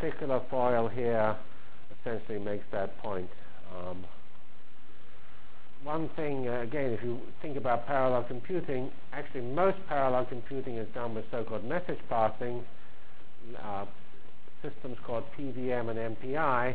particular foil here essentially makes that point. One thing, again, if you think about parallel computing, actually most parallel computing is done with so-called message passing, systems called PVM and MPI.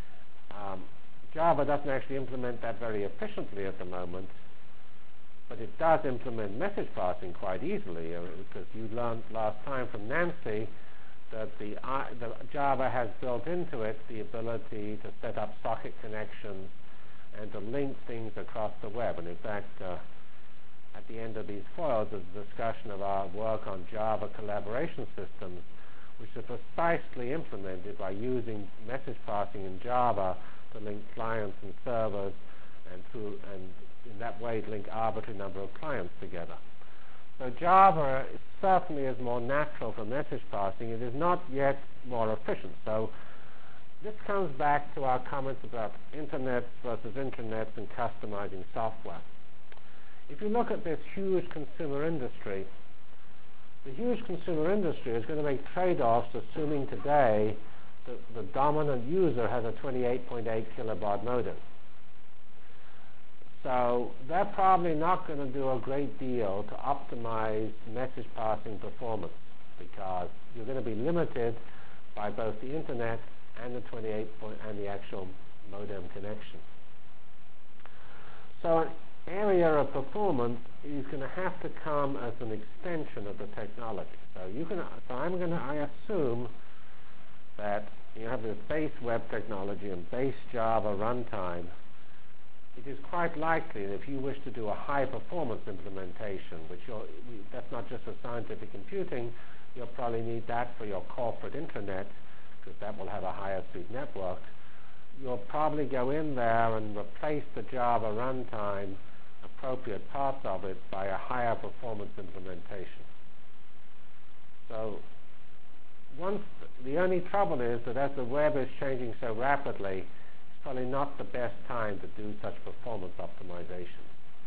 Java doesn't actually implement that very efficiently at the moment, but it does implement message passing quite easily, because you learned last time from Nancy that the Java has built into it the ability to set up socket connections and to link things across the web. And in fact, at the end of these foils, there's a discussion of our work on Java collaboration systems, which are precisely implemented by using message passing in Java to link clients and servers, and in that way link arbitrary number of clients together. So Java certainly is more natural for message passing. It is not yet more efficient. So this comes back to our comments about internet versus intranets and customizing software. If you look at this huge consumer industry, the huge consumer industry is going to make trade-offs, assuming today that the dominant user has a 28.8 kilobaud modem. So they're probably not going to do a great deal to optimize message passing performance, because you're going to be limited by both the internet and the 28 and the actual modem connection. So an area of performance is going to have to come as an extension of the technology. I assume that you have this base web technology and base Java runtime. It is quite likely that if you wish to do a high performance implementation, that's not just for scientific computing, you'll probably need that for your corporate intranet, because that will have a higher speed network. You'll probably go in there and replace the Java runtime, appropriate parts of it, by a higher performance implementation. So the only trouble is that as the web is changing so rapidly, it's probably not the best time to do such performance optimization.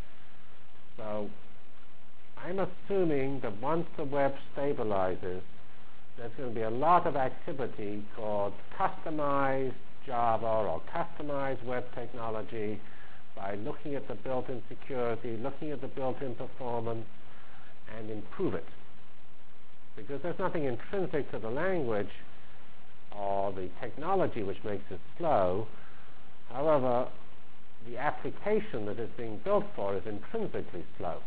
So I'm assuming that once the web stabilizes, there's going to be a lot of activity called customized Java or customized web technology, by looking at the built-in security, looking at the built-in performance, and improve it. Because there's nothing intrinsic to the language or the technology which makes it slow. However, the application that it's being built for is intrinsically slow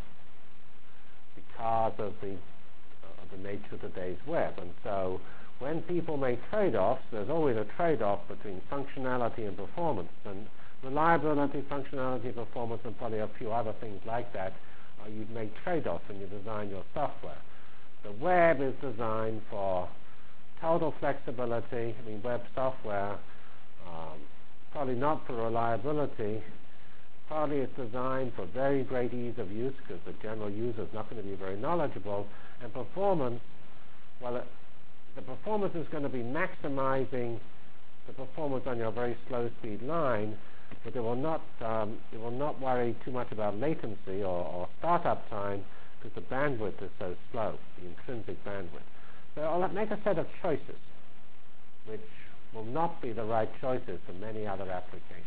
because of the nature of today's web. And so when people make trade-offs, there's always a trade-off between functionality and performance. And reliability, functionality, performance, and probably a few other things like that, you make trade-offs when you design your software. The web is designed for total flexibility. Web software, probably not for reliability. Partly it's designed for very great ease of use, because the general user is not going to be very knowledgeable. And performance, well, the performance is going to be maximizing the performance on your very slow speed line, but it will not worry too much about latency or startup time, because the bandwidth is so slow, the intrinsic bandwidth. So I'll make a set of choices which will not be the right choices for many other applications.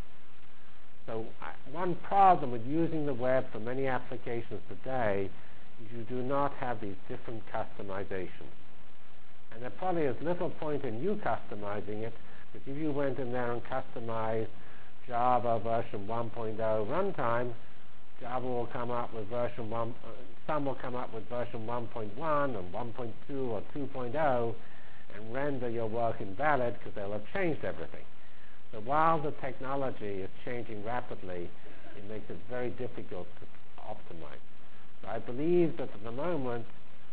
So one problem with using the web for many applications today is you do not have these different customizations. And there probably is little point in you customizing it, because if you went in there and customized Java version 1.0 runtime, Java will come up with version 1, some will come up with version 1.1 and 1.2 or 2.0 and render your work invalid because they'll have changed everything. So while the technology is changing rapidly, it makes it very difficult to optimize. So I believe that at the moment,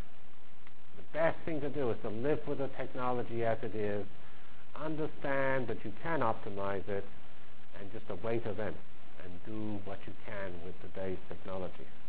the best thing to do is to live with the technology as it is, understand that you can optimize it, and just await events and do what you can with today's technology.